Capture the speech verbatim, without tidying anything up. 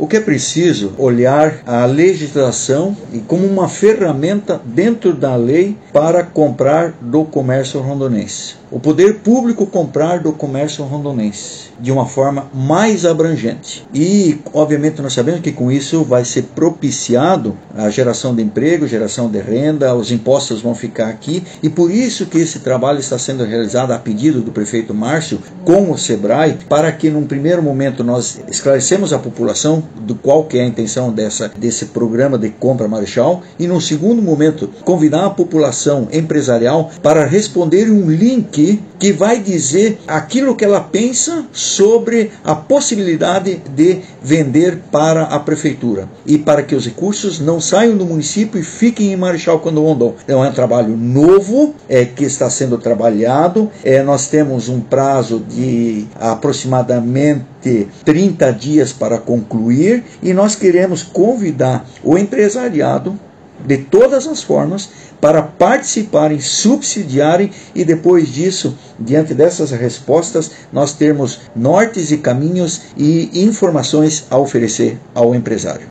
O que é preciso olhar a legislação e como uma ferramenta dentro da lei para comprar do comércio rondonense. O poder público comprar do comércio rondonense de uma forma mais abrangente. E, obviamente, nós sabemos que com isso vai ser propiciado a geração de emprego, geração de renda, os impostos vão ficar aqui, e por isso que esse trabalho está sendo realizado a pedido do prefeito Márcio com o SEBRAE, para que num primeiro momento nós esclarecemos a população do qual que é a intenção dessa, desse programa de compra marechal, e num segundo momento convidar a população empresarial para responder um link que vai dizer aquilo que ela pensa sobre a possibilidade de vender para a prefeitura e para que os recursos não saiam do município e fiquem em Marechal Cândido Rondon. Então é um trabalho novo é, que está sendo trabalhado. É, nós temos um prazo de aproximadamente trinta dias para concluir e nós queremos convidar o empresariado de todas as formas para participarem, subsidiarem e depois disso, diante dessas respostas, nós termos nortes e caminhos e informações a oferecer ao empresário.